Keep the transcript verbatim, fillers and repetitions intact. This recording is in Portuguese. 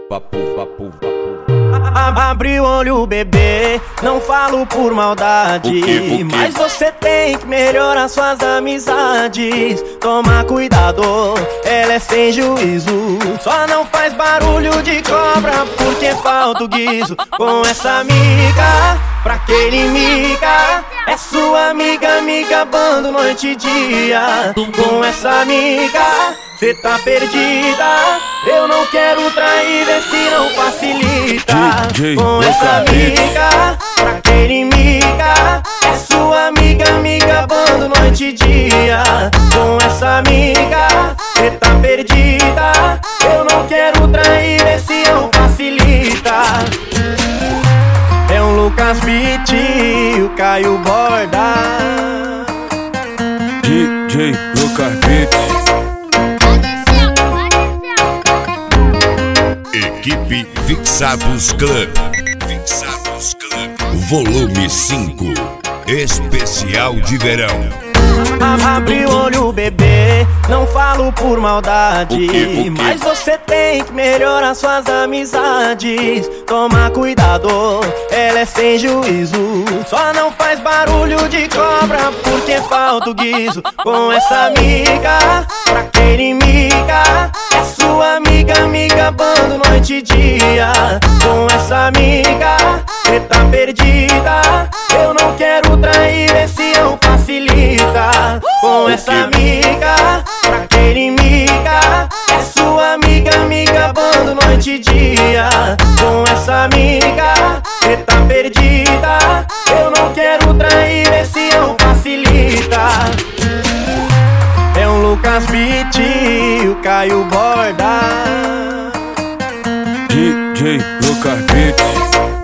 Papo, papo, papo. Abre o olho, bebê, não falo por maldade, O quê? O quê? mas você tem que melhorar suas amizades. Toma cuidado, ela é sem juízo, só não faz barulho de cobra porque falta o guiso. Com essa amiga, pra que inimiga? É sua amiga, me gabando noite e dia. Com essa amiga, cê tá perdida. Eu não quero trair, vê se não facilita. D J Com essa amiga, pra que inimiga? É sua amiga, me gabando noite e dia. Com essa amiga, cê tá perdida. Eu não quero trair, vê se não facilita. É o Lucas Beat, o Caio Borda. D J Lucas Beat. Equipe Fixados Club. Fixados Club. Volume cinco. Especial de verão. Abre o olho, bebê, não falo por maldade, O quê? O quê? mas você tem que melhorar suas amizades. Toma cuidado, ela é sem juízo, só não faz barulho de cobra porque falta o guiso. Com essa amiga, pra que inimiga? É sua amiga, me gabando noite e dia. Com essa amiga, cê tá perdida. Eu não quero trair, esse não facilita. Com essa amiga, pra que inimiga? É sua amiga, me gabando noite e dia. Com essa amiga, cê tá perdida. Eu não quero trair, esse não facilita. É o Lucas Beat, o Caio Borda. D J Lucas Beat.